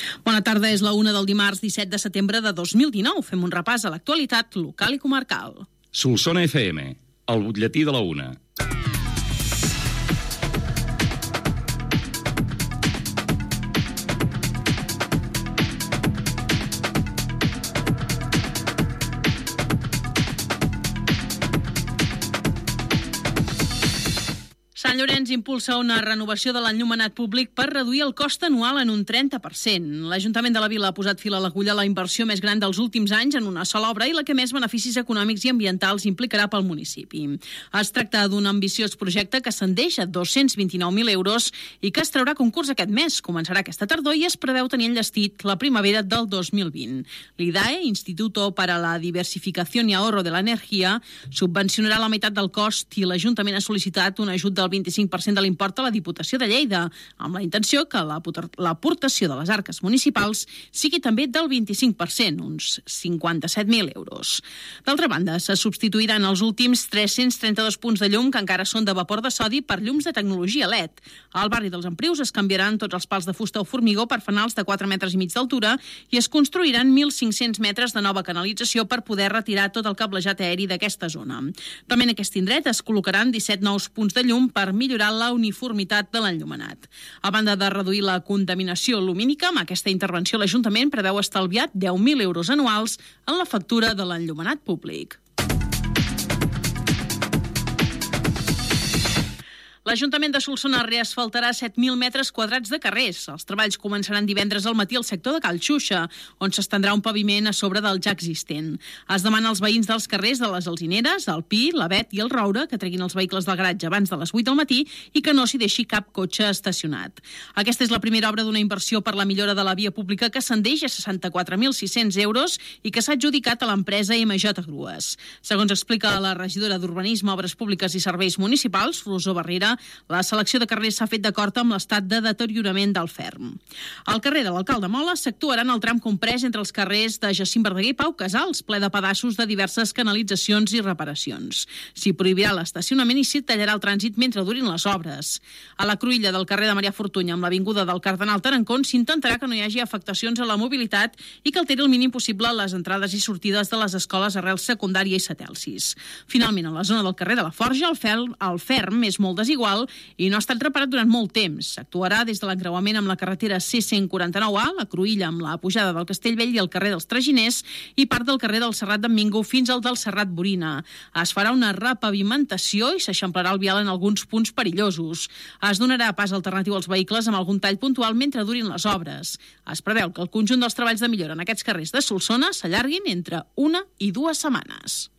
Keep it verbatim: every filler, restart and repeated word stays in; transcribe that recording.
Bona tarda, és la una del dimarts disset de setembre de dos mil dinou. Fem un repàs a l'actualitat local i comarcal. Solsona F M, el butlletí de la una. Sant Llorenç impulsa una renovació de l'enllumenat públic per reduir el cost anual en un trenta per cent. L'Ajuntament de la Vila ha posat fil a l'agulla a la inversió més gran dels últims anys en una sola obra i la que més beneficis econòmics i ambientals implicarà pel municipi. Es tracta d'un ambiciós projecte que ascendeix a dos-cents vint-i-nou mil euros i que es traurà concurs aquest mes. Començarà aquesta tardor i es preveu tenir enllestit la primavera del dos mil vint. L'I D A E, Instituto para la Diversificación y Ahorro de la Energía, subvencionarà la meitat del cost i l'Ajuntament ha sol·licitat un ajut del vint-i-cinc per cent de l'import a la Diputació de Lleida, amb la intenció que l'aportació de les arques municipals sigui també del vint-i-cinc per cent, uns cinquanta-set mil euros. D'altra banda, se substituiran els últims tres-cents trenta-dos punts de llum que encara són de vapor de sodi per llums de tecnologia L E D. Al barri dels Emprius es canviaran tots els pals de fusta o formigó per fanals de quatre metres i mig d'altura i es construiran mil cinc-cents metres de nova canalització per poder retirar tot el cablejat aeri d'aquesta zona. També en aquest indret es col·locaran disset nous punts de llum per millorar la uniformitat de l'enllumenat. A banda de reduir la contaminació lumínica, amb aquesta intervenció l'Ajuntament preveu estalviar deu mil euros anuals en la factura de l'enllumenat públic. L'Ajuntament de Solsona reasfaltarà set mil metres quadrats de carrers. Els treballs començaran divendres al matí al sector de Cal Xuxa, on s'estendrà un paviment a sobre del ja existent. Es demana als veïns dels carrers de les Alzineres, el Pi, l'Avet i el Roure que treguin els vehicles del garatge abans de les vuit del matí i que no s'hi deixi cap cotxe estacionat. Aquesta és la primera obra d'una inversió per la millora de la via pública que ascendeix a seixanta-quatre mil sis-cents euros i que s'ha adjudicat a l'empresa M J Grues. Segons explica la regidora d'Urbanisme, Obres Públiques i Serveis Municipals, Rosó Barrera, la selecció de carrers s'ha fet d'acord amb l'estat de deteriorament del ferm. Al carrer de l'Alcalde Mola s'actuarà en el tram comprès entre els carrers de Jacint Verdaguer i Pau Casals, ple de pedassos de diverses canalitzacions i reparacions. S'hi prohibirà l'estacionament i s'hi tallarà el trànsit mentre durin les obres. A la cruïlla del carrer de Marià Fortuny amb l'avinguda del Cardenal Tarancón s'intentarà que no hi hagi afectacions a la mobilitat i que alteri el mínim possible les entrades i sortides de les escoles arrel secundària i Satelsis. Finalment, a la zona del carrer de la Forja, el ferm, el ferm és molt desigual i no ha estat reparat durant molt temps. S'actuarà des de l'encreuament amb la carretera C cent quaranta-nou A, la cruïlla amb la pujada del Castellvell i el carrer dels Traginers i part del carrer del Serrat d'en Mingo fins al del Serrat Borina. Es farà una repavimentació i s'eixamplarà el vial en alguns punts perillosos. Es donarà pas alternatiu als vehicles amb algun tall puntual mentre durin les obres. Es preveu que el conjunt dels treballs de millora en aquests carrers de Solsona s'allarguin entre una i dues setmanes.